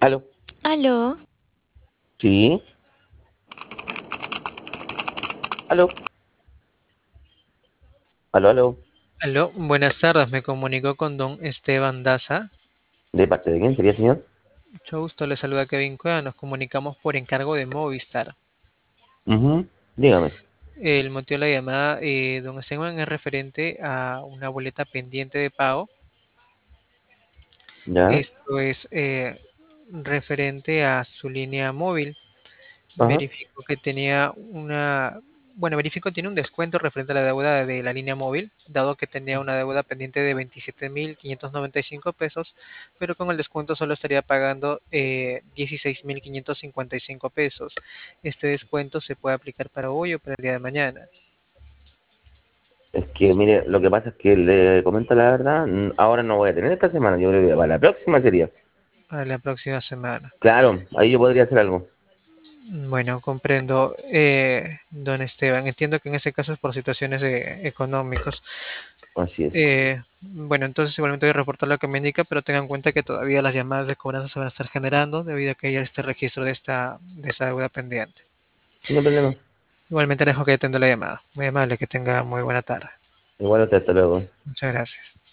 Aló, Aló, sí, aló, aló. Aló, buenas tardes, me comunico con don Esteban Daza. ¿De parte de quién sería, señor? Mucho gusto, le saluda Kevin Cueva, nos comunicamos por encargo de Movistar. Ujú, dígame, El motivo de la llamada, don Esteban, es referente a una boleta pendiente de pago. ya, Esto es referente a su línea móvil. ajá. Verifico que tenía verifico tiene un descuento referente a la deuda de la línea móvil, dado que tenía una deuda pendiente de 27.595 pesos, pero con el descuento solo estaría pagando 16.555 pesos. Este descuento se puede aplicar para hoy o para el día de mañana, Es que, mire, lo que pasa es que le comento la verdad, ahora no voy a tener esta semana, yo creo que para la próxima sería. para la próxima semana. Claro, ahí yo podría hacer algo. Bueno, comprendo, don Esteban. Entiendo que en ese caso es por situaciones económicas. Así es. Bueno, entonces igualmente voy a reportar lo que me indica, pero tengan en cuenta que todavía las llamadas de cobranza se van a estar generando debido a que haya este registro de esta deuda pendiente. No hay problema. Igualmente dejo que atenda la llamada. Muy amable, que tenga muy buena tarde. Igual hasta luego. Muchas gracias.